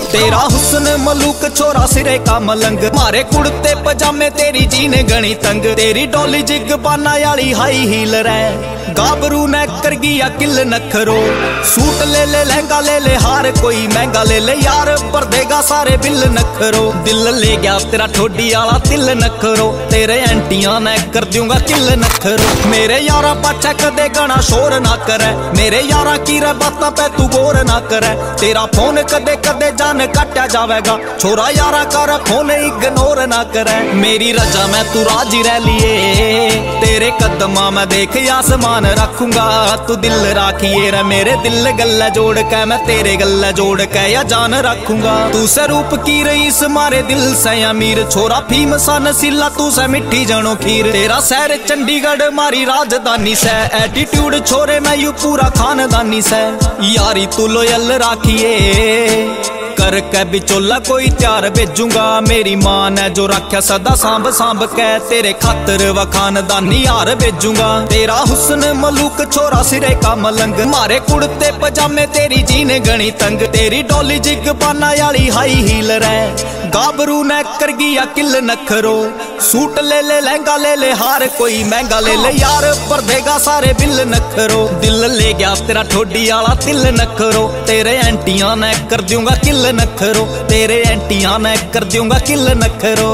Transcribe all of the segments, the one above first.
तेरा हुस्न मलूक छोरा सिरे का मलंग, मारे कुड़ते पजामे तेरी जीने गणी तंग। तेरी डोली जिग बाना याली हाई हील रे, गाबरू ने कर गया किल नखरो। सूट ले ले लहंगा ले ले हार कोई महंगा ले ले यार, पर देगा सारे बिल नखरो। दिल ले गया तेरा ठोडी आला तिल नखरो, तेरे एंटियां ने कर दूंगा किल नखरो। मेरे यारा पाछे कदे गणा शोर ना करे, मेरे यारा की रे बातां पे तू गौर ना करे। तेरा फोन कदे कदे जान काटा जावेगा, छोरा यारा कर फोन इग्नोर ना करे। मेरी रजा में तू राजी रह लिए, तेरे कदमा में देख आसमान रखूंगा। तू दिल राखिए रे मेरे दिल गल्ला जोड़ के, मैं तेरे गल्ला जोड़ के या जान रखूंगा। तू से रूप की रईस मारे दिल से अमीर, छोरा फीम सा नसीला तू से मिट्टी जनो खीर। तेरा शहर चंडीगढ़ मारी राजधानी से, एटीट्यूड छोरे मैं यू पूरा खानदानी से। यारी तू लोयल राखिए करके बिचोला कोई त्यार भेजूंगा। मेरी मां ने जो रखा सदा सांभ सांभ के, तेरे खातर व खानदानी यार भेजूंगा। तेरा हुस्न मलूक छोरा सिरे का मलंग, मारे कुड़ते पजामे तेरी जीने गणी तंग। तेरी डोली जिग बाना याली हाई हील रे, गाबरू ने कर गया किल नखरो। सूट ले ले लहंगा ले ले हार कोई महंगा ले ले यार, पर देगा सारे बिल नखरो। दिल ले गया तेरा ठोडी आला तिल नखरो, तेरे एंटियां ने कर दूंगा किल नखरो। तेरे एंटियां ने कर दूंगा किल नखरो।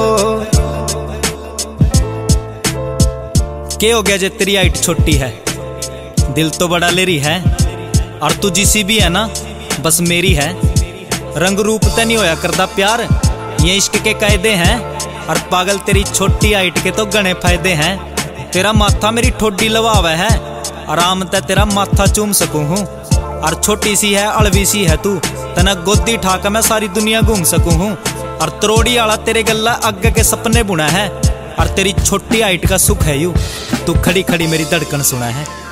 क्या हो गया जे तेरी हाइट छोटी है, दिल तो बड़ा लेरी है। और तू जिसी भी है ना बस मेरी है, रंग रूप ते नहीं होया करदा प्यार, ये इश्क के कायदे हैं। और पागल तेरी छोटी हाइट के तो गणे फायदे हैं। तेरा माथा मेरी ठोडी लवावे है, आराम ते तेरा माथा चूम सकूं हूँ। और छोटी सी है अलवी सी है तू, तना गोदी ठाका मैं सारी दुनिया घूम सकूं हूँ। और त्रोड़ी आला तेरे गल्ला आगे के सपने बुना है, और तेरी छोटी हाइट का सुख है यू, तू खड़ी खड़ी मेरी धड़कन सुना है।